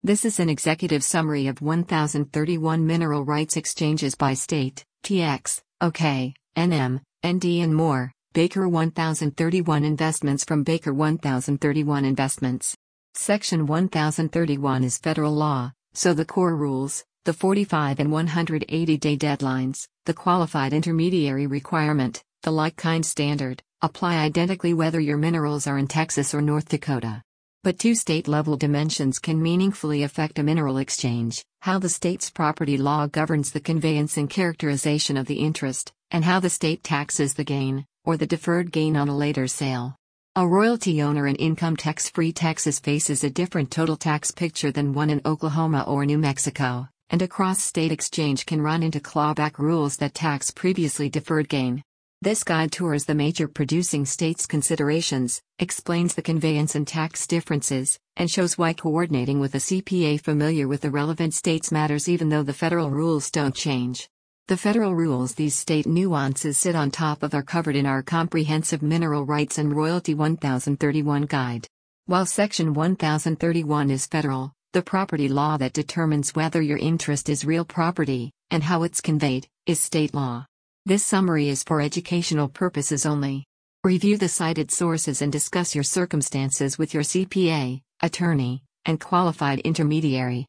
This is an executive summary of 1031 mineral rights exchanges by state, TX, OK, NM, ND and more. Baker 1031 Investments from Baker 1031 Investments. Section 1031 is federal law, so the core rules, the 45 and 180-day deadlines, the qualified intermediary requirement, the like-kind standard, apply identically whether your minerals are in Texas or North Dakota. But two state-level dimensions can meaningfully affect a mineral exchange: how the state's property law governs the conveyance and characterization of the interest, and how the state taxes the gain, or the deferred gain on a later sale. A royalty owner in income tax-free Texas faces a different total tax picture than one in Oklahoma or New Mexico, and a cross-state exchange can run into clawback rules that tax previously deferred gain. This guide tours the major producing states' considerations, explains the conveyance and tax differences, and shows why coordinating with a CPA familiar with the relevant states matters even though the federal rules don't change. The federal rules these state nuances sit on top of are covered in our comprehensive Mineral Rights and Royalty 1031 guide. While Section 1031 is federal, the property law that determines whether your interest is real property, and how it's conveyed, is state law. This summary is for educational purposes only. Review the cited sources and discuss your circumstances with your CPA, attorney, and qualified intermediary.